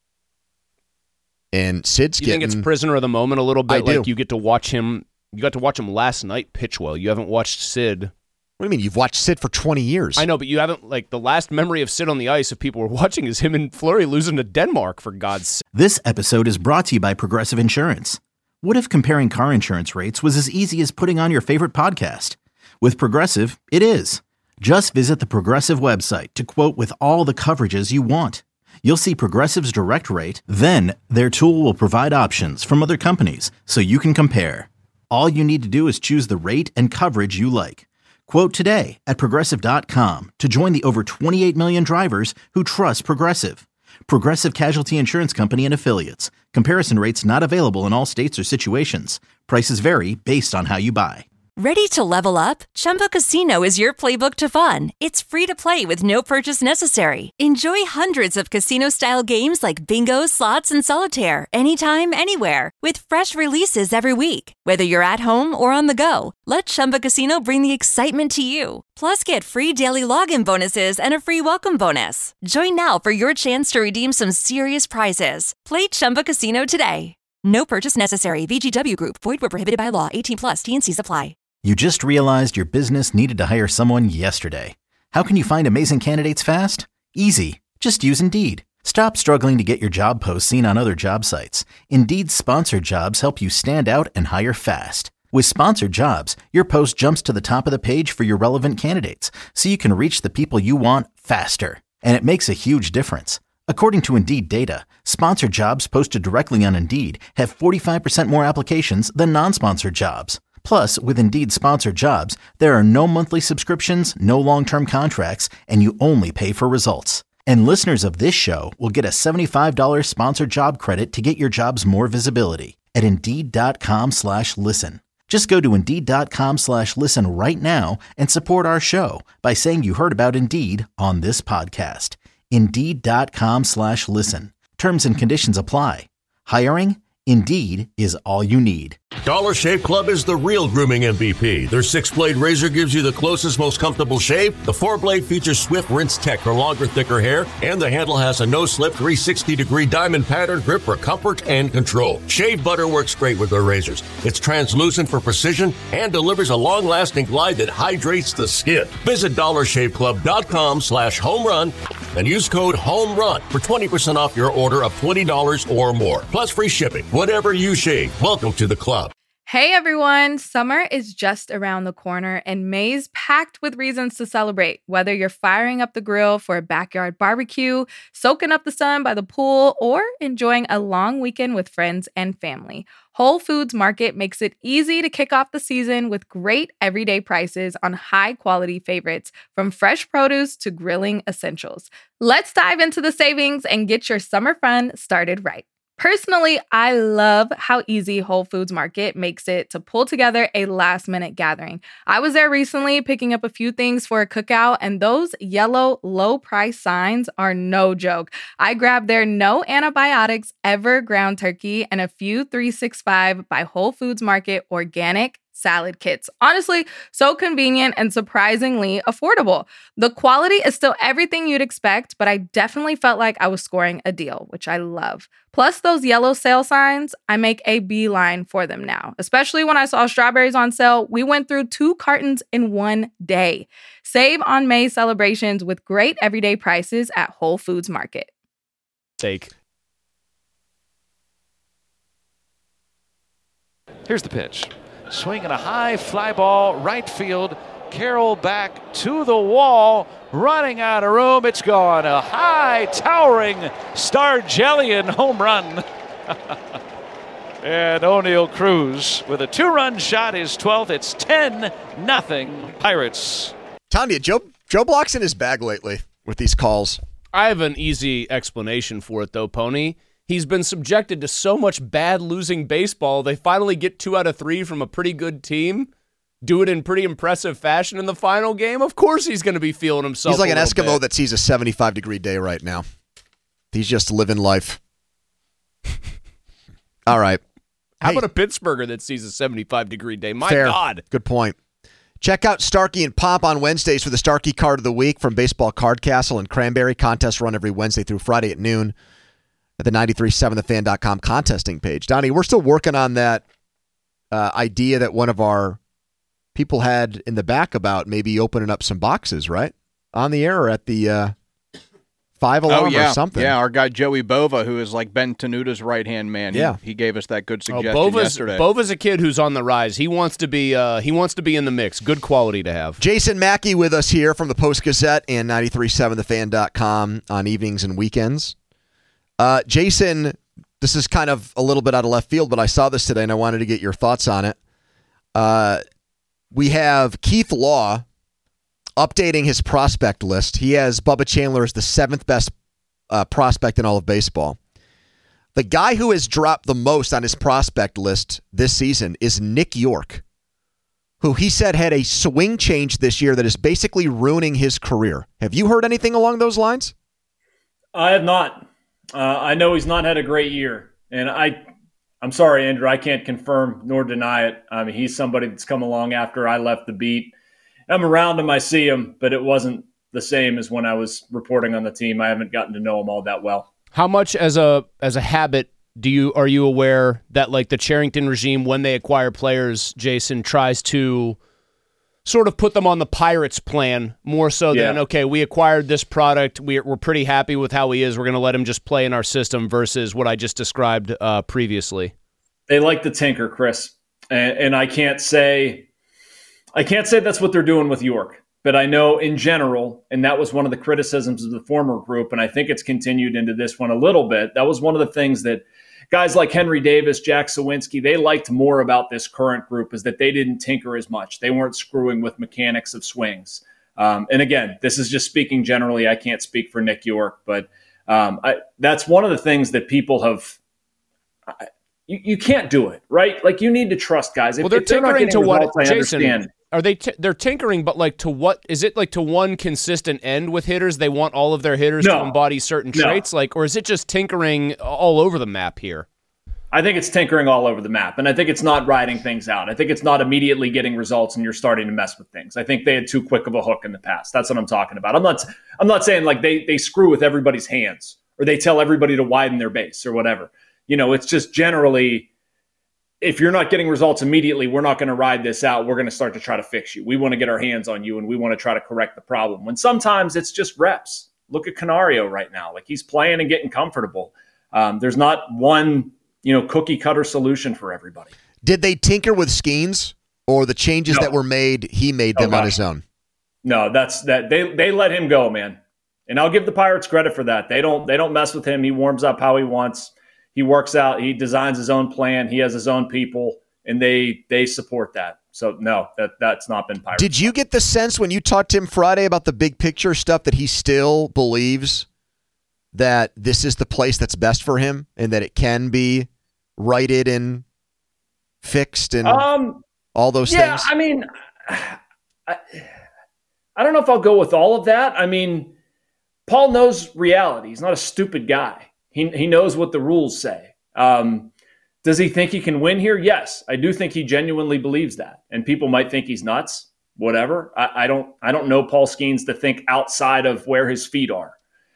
And Sid's
You
getting
think it's prisoner of the moment a little bit?
I
like
do.
you get to watch him. You got to watch him last night pitch well. You haven't watched Sid.
What do you mean? You've watched Sid for twenty years.
I know, but you haven't. Like the last memory of Sid on the ice, if people were watching, is him and Fleury losing to Denmark. For God's sake.
This episode is brought to you by Progressive Insurance. What if comparing car insurance rates was as easy as putting on your favorite podcast? With Progressive, it is. Just visit the Progressive website to quote with all the coverages you want. You'll see Progressive's direct rate, then their tool will provide options from other companies so you can compare. All you need to do is choose the rate and coverage you like. Quote today at Progressive dot com to join the over twenty-eight million drivers who trust Progressive. Progressive Casualty Insurance Company and Affiliates. Comparison rates not available in all states or situations. Prices vary based on how you buy.
Ready to level up? Chumba Casino is your playbook to fun. It's free to play with no purchase necessary. Enjoy hundreds of casino-style games like bingo, slots, and solitaire anytime, anywhere with fresh releases every week. Whether you're at home or on the go, let Chumba Casino bring the excitement to you. Plus, get free daily login bonuses and a free welcome bonus. Join now for your chance to redeem some serious prizes. Play Chumba Casino today. No purchase necessary. V G W Group. Void where prohibited by law. eighteen plus. T and C's apply.
You just realized your business needed to hire someone yesterday. How can you find amazing candidates fast? Easy. Just use Indeed. Stop struggling to get your job posts seen on other job sites. Indeed's sponsored jobs help you stand out and hire fast. With sponsored jobs, your post jumps to the top of the page for your relevant candidates, so you can reach the people you want faster. And it makes a huge difference. According to Indeed data, sponsored jobs posted directly on Indeed have forty-five percent more applications than non-sponsored jobs. Plus, with Indeed sponsored jobs, there are no monthly subscriptions, no long-term contracts, and you only pay for results. And listeners of this show will get a seventy-five dollars sponsored job credit to get your jobs more visibility at Indeed.com slash listen. Just go to Indeed.com slash listen right now and support our show by saying you heard about Indeed on this podcast. Indeed.com slash listen. Terms and conditions apply. Hiring? Indeed is all you need.
Dollar Shave Club is the real grooming M V P. Their six-blade razor gives you the closest, most comfortable shave. The four-blade features swift rinse tech for longer, thicker hair. And the handle has a no-slip three hundred sixty degree diamond pattern grip for comfort and control. Shave butter works great with their razors. It's translucent for precision and delivers a long-lasting glide that hydrates the skin. Visit dollar shave club dot com slash home run and use code HOMERUN for twenty percent off your order of twenty dollars or more. Plus free shipping. Whatever you shave, welcome to the club.
Hey everyone, summer is just around the corner and May's packed with reasons to celebrate. Whether you're firing up the grill for a backyard barbecue, soaking up the sun by the pool, or enjoying a long weekend with friends and family, Whole Foods Market makes it easy to kick off the season with great everyday prices on high-quality favorites, from fresh produce to grilling essentials. Let's dive into the savings and get your summer fun started right. Personally, I love how easy Whole Foods Market makes it to pull together a last-minute gathering. I was there recently picking up a few things for a cookout, and those yellow low-price signs are no joke. I grabbed their no antibiotics ever ground turkey and a few three sixty-five by Whole Foods Market organic salad kits. Honestly, so convenient and surprisingly affordable. The quality is still everything you'd expect, but I definitely felt like I was scoring a deal, which I love. Plus those yellow sale signs, I make a beeline for them now. Especially when I saw strawberries on sale, we went through two cartons in one day. Save on May celebrations with great everyday prices at Whole Foods Market.
Take.
Here's the pitch. Swinging a high fly ball, right field. Carroll back to the wall, running out of room. It's gone. A high, towering Stargelian home run. And O'Neill Cruz with a two-run shot, his twelfth. It's ten nothing Pirates.
Tanya, Joe, Joe Block's in his bag lately with these calls.
I have an easy explanation for it, though, Pony. He's been subjected to so much bad losing baseball, they finally get two out of three from a pretty good team, do it in pretty impressive fashion in the final game. Of course he's going to be feeling himself.
He's like
a
an Eskimo
bit.
that sees a seventy-five degree day right now. He's just living life. All right.
How
Hey,
about a Pittsburgher that sees a seventy-five degree day? My
fair.
God.
Good point. Check out Starkey and Pomp on Wednesdays for the Starkey Card of the Week from Baseball Card Castle and Cranberry. Contests run every Wednesday through Friday at noon at the ninety-three point seven the fan dot com contesting page. Donnie, we're still working on that uh, idea that one of our people had in the back about maybe opening up some boxes, right? On the air or at the uh, five alarm
oh, yeah.
or something.
Yeah, our guy Joey Bova, who is like Ben Tenuta's right-hand man. He,
Yeah.
he gave us that good
Oh,
suggestion
Bova's,
yesterday.
Bova's a kid who's on the rise. He wants to be uh, he wants to be in the mix. Good quality to have.
Jason Mackey with us here from the Post-Gazette and ninety-three point seven the fan dot com on evenings and weekends. Uh, Jason, this is kind of a little bit out of left field, but I saw this today and I wanted to get your thoughts on it. Uh, we have Keith Law updating his prospect list. He has Bubba Chandler as the seventh best uh, prospect in all of baseball. The guy who has dropped the most on his prospect list this season is Nick York, who he said had a swing change this year that is basically ruining his career. Have you heard anything along those lines?
I have not. Uh, I know he's not had a great year, and I, I'm sorry, Andrew, I can't confirm nor deny it. I mean, he's somebody that's come along after I left the beat. I'm around him, I see him, but it wasn't the same as when I was reporting on the team. I haven't gotten to know him all that well.
How much as a as a habit do you are you aware that like the Cherington regime, when they acquire players, Jason, tries to sort of put them on the Pirates plan more so
Yeah.
than, okay, we acquired this product, we're, we're pretty happy with how he is, we're going to let him just play in our system versus what I just described uh, previously?
They like to tinker, Chris, and, and I can't say I can't say that's what they're doing with York, but I know in general, and that was one of the criticisms of the former group, and I think it's continued into this one a little bit. That was one of the things that guys like Henry Davis, Jack Sawinski, they liked more about this current group is that they didn't tinker as much. They weren't screwing with mechanics of swings. Um, and again, this is just speaking generally. I can't speak for Nick York, but um, I, that's one of the things that people have I, you, you can't do it, right? Like you need to trust guys. If,
Well, they're
if they're not
tinkering to
getting
what,
results, I
Jason?
understand.
Are they? T- they're tinkering, but like to what? Is it like to one consistent end with hitters? They want all of their hitters
No.
to embody certain
No.
traits, like, or is it just tinkering all over the map here?
I think it's tinkering all over the map, and I think it's not riding things out. I think it's not immediately getting results and you're starting to mess with things. I think they had too quick of a hook in the past. That's what I'm talking about. I'm not I'm not saying like they they screw with everybody's hands or they tell everybody to widen their base or whatever. You know, it's just generally, if you're not getting results immediately, we're not going to ride this out. We're going to start to try to fix you. We want to get our hands on you, and we want to try to correct the problem. When sometimes it's just reps. Look at Canario right now. Like, he's playing and getting comfortable. Um, there's not one, you know, cookie cutter solution for everybody.
Did they tinker with Skeens, or the changes
No.
that were made, he made them
Oh,
on
gosh.
his own?
No, that's that they they let him go, man. And I'll give the Pirates credit for that. They don't they don't mess with him. He warms up how he wants. He works out. He designs his own plan. He has his own people, and they they support that. So no, that that's not been Pirates.
Did you get the sense when you talked to him Friday about the big picture stuff that he still believes that this is the place that's best for him and that it can be righted and fixed and
um,
all those
yeah,
things?
I mean, I, I don't know if I'll go with all of that. I mean, Paul knows reality. He's not a stupid guy. He he knows what the rules say. Um, does he think he can win here? Yes, I do think he genuinely believes that. And people might think he's nuts. Whatever. I, I don't. I don't know Paul Skeens to think outside of where his feet are.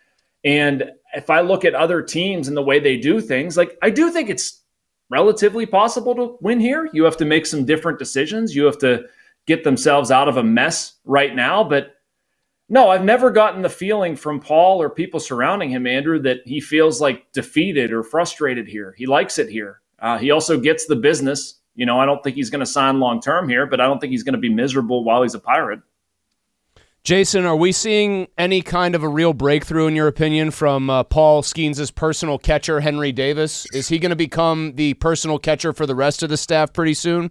And if I look at other teams and the way they do things, like I do think it's relatively possible to win here. You have to make some different decisions. You have to get themselves out of a mess right now. But no, I've never gotten the feeling from Paul or people surrounding him, Andrew, that he feels like defeated or frustrated here. He likes it here. Uh, he also gets the business. You know, I don't think he's going to sign long-term here, but I don't think he's going to be miserable while he's a Pirate.
Jason, are we seeing any kind of a real breakthrough, in your opinion, from uh, Paul Skeens' personal catcher, Henry Davis? Is he going to become the personal catcher for the rest of the staff pretty soon?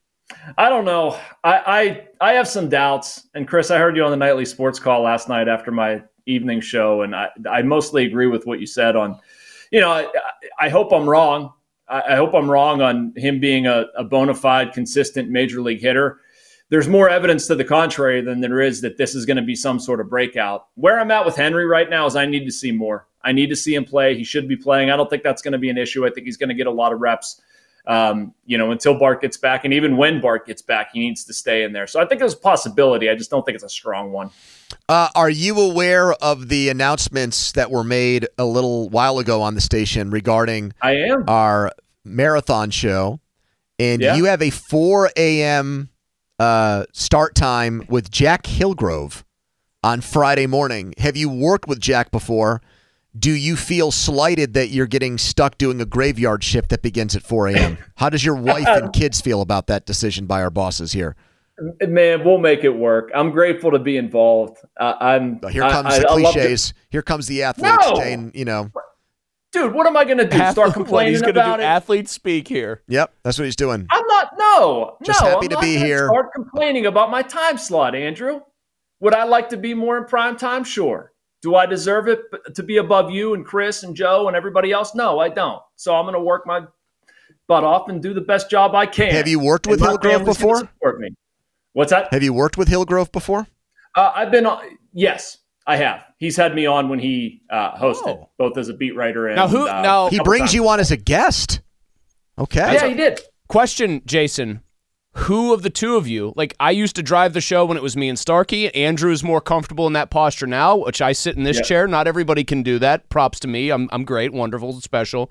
I don't know. I, I I have some doubts. And Chris, I heard you on the nightly sports call last night after my evening show, and I, I mostly agree with what you said on, you know, I, I hope I'm wrong. I, I hope I'm wrong on him being a, a bona fide, consistent major league hitter. There's more evidence to the contrary than there is that this is going to be some sort of breakout. Where I'm at with Henry right now is I need to see more. I need to see him play. He should be playing. I don't think that's going to be an issue. I think he's going to get a lot of reps. Um, you know, until Bart gets back, and even when Bart gets back, he needs to stay in there. So I think there's a possibility. I just don't think it's a strong one.
Uh, are you aware of the announcements that were made a little while ago on the station regarding
I am.
our marathon show? And
Yeah.
you have a four a.m. Uh, start time with Jack Hillgrove on Friday morning. Have you worked with Jack before? Do you feel slighted that you're getting stuck doing a graveyard shift that begins at four a.m.? How does your wife and kids feel about that decision by our bosses here?
Man, we'll make it work. I'm grateful to be involved. Uh, I'm.
Here comes
I,
the
I, I love
cliches.
to-
Here comes the athletes
No!
saying, you know.
Dude, what am I going to do? Start
What,
complaining
he's gonna
about
do
it?
athlete speak here.
Yep, that's what he's doing.
I'm not. No,
Just
no.
happy
I'm
to
not
be
gonna
here.
Start complaining about my time slot, Andrew. Would I like to be more in prime time? Sure. Do I deserve it to be above you and Chris and Joe and everybody else? No, I don't. So I'm going to work my butt off and do the best job I can.
Have you worked with
And my
Hillgrove
family's gonna
before?
Support me. What's that?
Have you worked with Hillgrove before?
Uh, I've been on. Yes, I have. He's had me on when he uh, hosted,
Oh.
both as a beat writer and
Now who-
uh,
now-
a
He
couple
brings
times.
you on as a guest. Okay.
Yeah, he did.
Question, Jason. Who of the two of you, like I used to drive the show when it was me and Starkey. Andrew is more comfortable in that posture now, which I sit in this
Yeah.
chair. Not everybody can do that. Props to me. I'm I'm great, wonderful, special.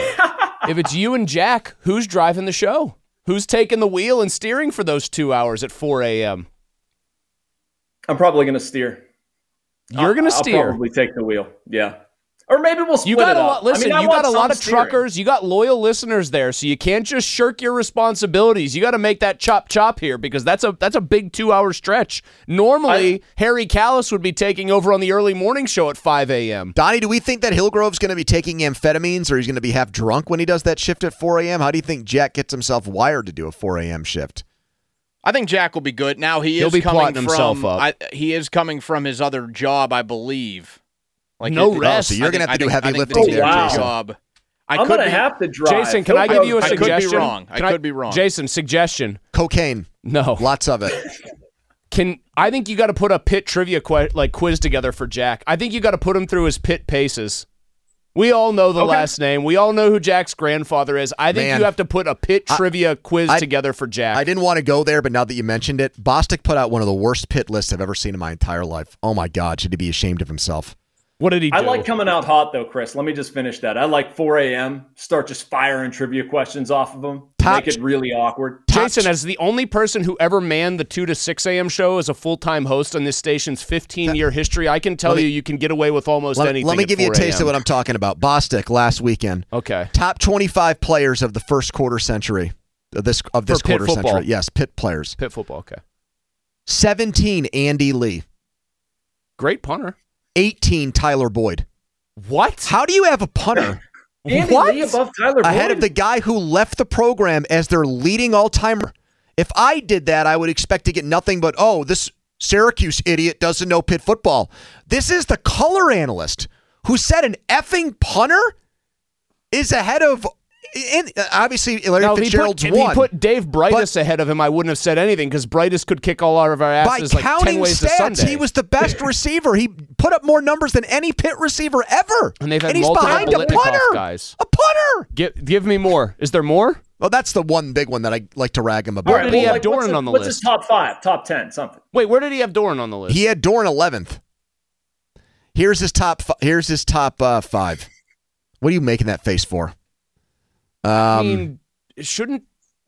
If it's you and Jack, who's driving the show? Who's taking the wheel and steering for those two hours at four a.m.?
I'm probably going to steer.
You're going to
I'll
steer.
probably take the wheel. Yeah. Or maybe we'll split
You got
it
a
up.
lot. Listen,
I mean, I
you
want
got a
some
lot of
steering.
truckers. You got loyal listeners there, so you can't just shirk your responsibilities. You got to make that chop chop here because that's a that's a big two hour stretch. Normally,
I-
Harry Callis would be taking over on the early morning show at five a.m.
Donnie, do we think that Hillgrove's going to be taking amphetamines or he's going to be half drunk when he does that shift at four a.m.? How do you think Jack gets himself wired to do a four a.m. shift?
I think Jack will be good. Now he
He'll
is
be
coming
plotting himself
from
up.
I, he is coming from his other job, I believe. Like
No
it-
rest.
Oh, so you're
I
going to
think-
have to do
I think-
heavy
I think
lifting
the
there,
Oh, wow.
Jason.
job. I
I'm
could
going to
be,
have to drive.
Jason, can I
He'll
give
go-
you a
I could be
suggestion?
wrong. I
Can
could be wrong.
Jason, suggestion.
Cocaine.
No.
Lots of it.
Can I think you got to put a pit trivia que- like quiz together for Jack. I think you got to put him through his pit paces. We all know the
Okay.
last name. We all know who Jack's grandfather is. I think
Man.
you have to put a Pitt
I-
trivia quiz
I-
together for Jack.
I didn't want to go there, but now that you mentioned it, Bostic put out one of the worst Pitt lists I've ever seen in my entire life. Oh my God, should he be ashamed of himself?
What did he do?
I like coming out hot, though, Chris. Let me just finish that. I like four a.m., start just firing trivia questions off of them,
Top-
make it really awkward.
Jason, as the only person who ever manned the two to six a.m. show as a full-time host on this station's fifteen-year history, I can tell
me-
you you can get away with almost
Let,
anything
let me
at
give you a
four
taste
a.m.
of what I'm talking about. Bostic last weekend.
Okay.
Top twenty-five players of the first quarter century. Of this of this
For Pitt
quarter
football.
century. Yes, Pitt players.
Pitt football, okay.
seventeen, Andy Lee.
Great punter.
eighteen, Tyler Boyd.
What?
How do you have a punter
Andy
What?
Lee above Tyler
ahead
Boyd?
of the guy who left the program as their leading all-timer? If I did that, I would expect to get nothing but, oh, this Syracuse idiot doesn't know Pitt football. This is the color analyst who said an effing punter is ahead of, in, obviously, Larry
Now, if he
Fitzgerald's
put, if
one.
he put Dave Brightus ahead of him, I wouldn't have said anything because Brightus could kick all out of our
By
asses like ten
counting
ways to
stats,
Sunday.
he was the best receiver. He put up more numbers than any Pitt receiver ever.
and they've had
he's
multiple
behind a
Biletnikoff
punter.
guys.
A punter.
Give, give me more. Is there more?
Well, that's the one big one that I like to rag him about.
Where did he have
what's
Doran
his-
on the
what's
list?
his top five, top ten, something?
Wait, where did he have Doran on the list?
He had Doran eleventh. Here's his top. Fi- here's his top uh, five. What are you making that face for? Um,
I mean, shouldn't.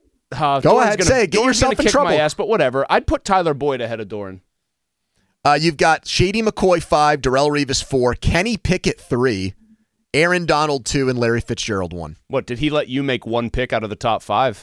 Uh,
Go
Doran's
ahead,
gonna,
say it. Get
Doran's
yourself
gonna
in
kick
trouble.
my ass, but whatever. I'd put Tyler Boyd ahead of Doran.
uh, you've got Shady McCoy five, Darrell Revis four, Kenny Pickett three, Aaron Donald two, and Larry Fitzgerald one.
What, did he let you make one pick out of the top five?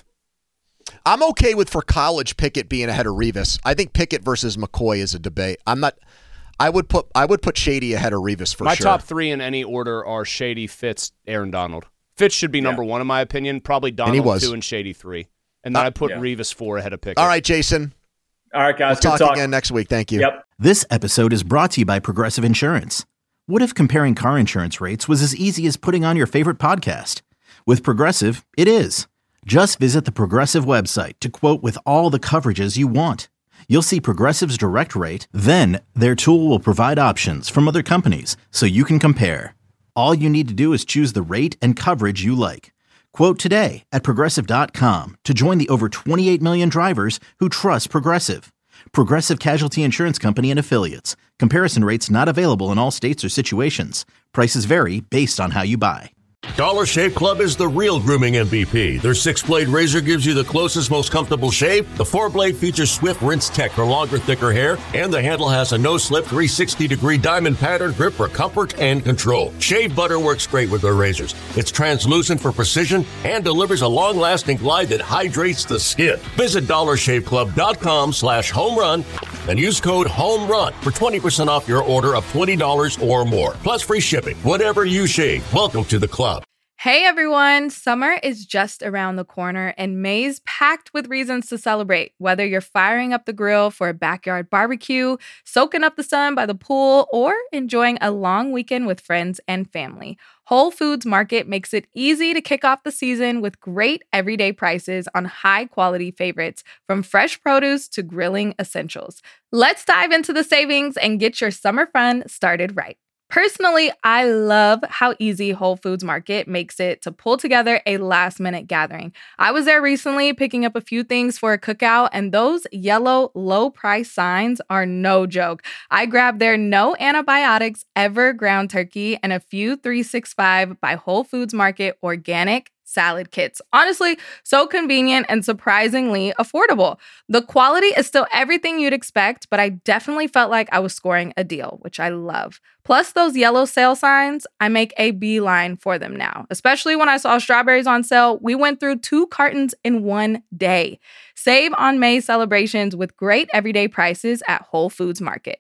I'm okay with for college Pickett being ahead of Revis. I think Pickett versus McCoy is a debate. I'm not. I would put I would put Shady ahead of Revis for
my
sure.
top three in any order are Shady, Fitz, Aaron Donald. Fitz should be number one in my opinion. Probably
And he
Donald
was.
two and Shady three. And then
Uh,
I put
yeah.
Revis four ahead of Pickett.
All right, Jason.
All right, guys.
We'll
good
talk
talk.
again next week. Thank you.
Yep.
This episode is brought to you by Progressive Insurance. What if comparing car insurance rates was as easy as putting on your favorite podcast? With Progressive, it is. Just visit the Progressive website to quote with all the coverages you want. You'll see Progressive's direct rate, then their tool will provide options from other companies so you can compare. All you need to do is choose the rate and coverage you like. Quote today at Progressive dot com to join the over twenty-eight million drivers who trust Progressive. Progressive Casualty Insurance Company and Affiliates. Comparison rates not available in all states or situations. Prices vary based on how you buy.
Dollar Shave Club is the real grooming M V P. Their six-blade razor gives you the closest, most comfortable shave. The four-blade features swift rinse tech for longer, thicker hair. And the handle has a no-slip three sixty degree diamond pattern grip for comfort and control. Shave butter works great with their razors. It's translucent for precision and delivers a long-lasting glide that hydrates the skin. Visit dollar shave club dot com slash home run and use code HOMERUN for twenty percent off your order of twenty dollars or more. Plus free shipping. Whatever you shave, welcome to the club.
Hey everyone, summer is just around the corner and May's packed with reasons to celebrate. Whether you're firing up the grill for a backyard barbecue, soaking up the sun by the pool, or enjoying a long weekend with friends and family, Whole Foods Market makes it easy to kick off the season with great everyday prices on high-quality favorites, from fresh produce to grilling essentials. Let's dive into the savings and get your summer fun started right. Personally, I love how easy Whole Foods Market makes it to pull together a last-minute gathering. I was there recently picking up a few things for a cookout, and those yellow low-price signs are no joke. I grabbed their no antibiotics ever ground turkey and a few three sixty-five by Whole Foods Market organic salad kits. Honestly, so convenient and surprisingly affordable. The quality is still everything you'd expect, but I definitely felt like I was scoring a deal, which I love. Plus those yellow sale signs, I make a beeline for them now. Especially when I saw strawberries on sale, we went through two cartons in one day. Save on May celebrations with great everyday prices at Whole Foods Market.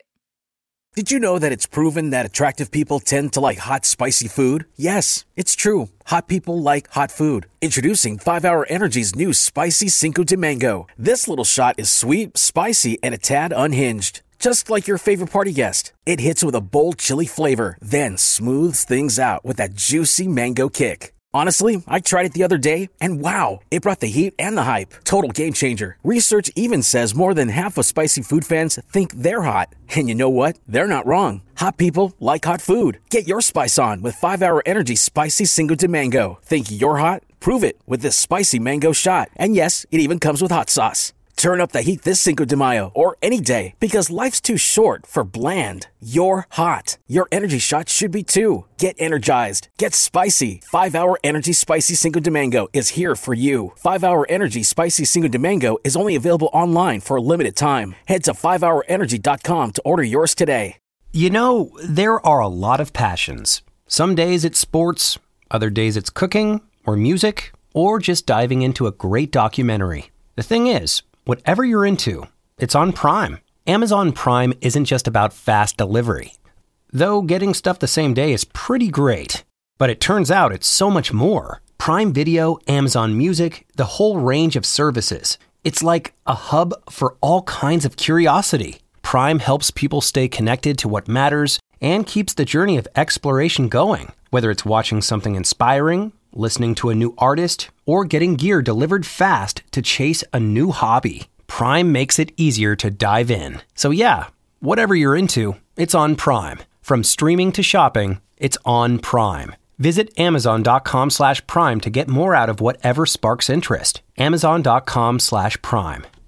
Did you know that it's proven that attractive people tend to like hot, spicy food? Yes, it's true. Hot people like hot food. Introducing five hour Energy's new Spicy Cinco de Mango. This little shot is sweet, spicy, and a tad unhinged. Just like your favorite party guest. It hits with a bold chili flavor, then smooths things out with that juicy mango kick. Honestly, I tried it the other day, and wow, it brought the heat and the hype. Total game changer. Research even says more than half of spicy food fans think they're hot. And you know what? They're not wrong. Hot people like hot food. Get your spice on with five hour Energy Spicy Cinco de Mango. Think you're hot? Prove it with this spicy mango shot. And yes, it even comes with hot sauce. Turn up the heat this Cinco de Mayo or any day, because life's too short for bland. You're hot. Your energy shot should be too. Get energized. Get spicy. five hour Energy Spicy Cinco de Mango is here for you. five hour Energy Spicy Cinco de Mango is only available online for a limited time. Head to five hour energy dot com to order yours today.
You know, there are a lot of passions. Some days it's sports, other days it's cooking or music, or just diving into a great documentary. The thing is, whatever you're into, it's on Prime. Amazon Prime isn't just about fast delivery. Though getting stuff the same day is pretty great. But it turns out it's so much more. Prime Video, Amazon Music, the whole range of services. It's like a hub for all kinds of curiosity. Prime helps people stay connected to what matters and keeps the journey of exploration going. Whether it's watching something inspiring, listening to a new artist, or getting gear delivered fast to chase a new hobby, Prime makes it easier to dive in. So yeah, whatever you're into, it's on Prime. From streaming to shopping, it's on Prime. Visit amazon.com slash prime to get more out of whatever sparks interest. Amazon.com slash prime.